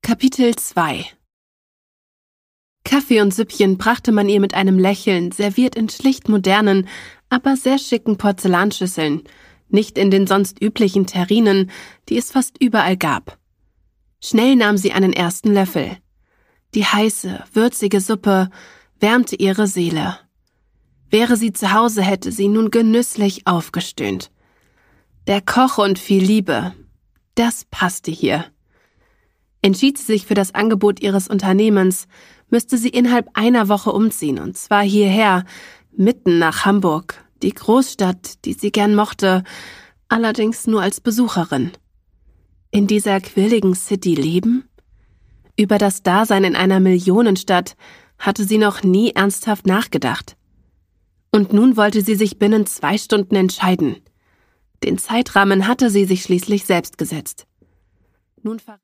Kapitel 2 Kaffee und Süppchen brachte man ihr mit einem Lächeln, serviert in schlicht modernen, aber sehr schicken Porzellanschüsseln, nicht in den sonst üblichen Terrinen, die es fast überall gab. Schnell nahm sie einen ersten Löffel. Die heiße, würzige Suppe wärmte ihre Seele. Wäre sie zu Hause, hätte sie nun genüsslich aufgestöhnt. Der Koch und viel Liebe, das passte hier. Entschied sie sich für das Angebot ihres Unternehmens, müsste sie innerhalb einer Woche umziehen, und zwar hierher, mitten nach Hamburg, die Großstadt, die sie gern mochte, allerdings nur als Besucherin. In dieser quirligen City leben? Über das Dasein in einer Millionenstadt hatte sie noch nie ernsthaft nachgedacht. Und nun wollte sie sich binnen 2 Stunden entscheiden. Den Zeitrahmen hatte sie sich schließlich selbst gesetzt. Nun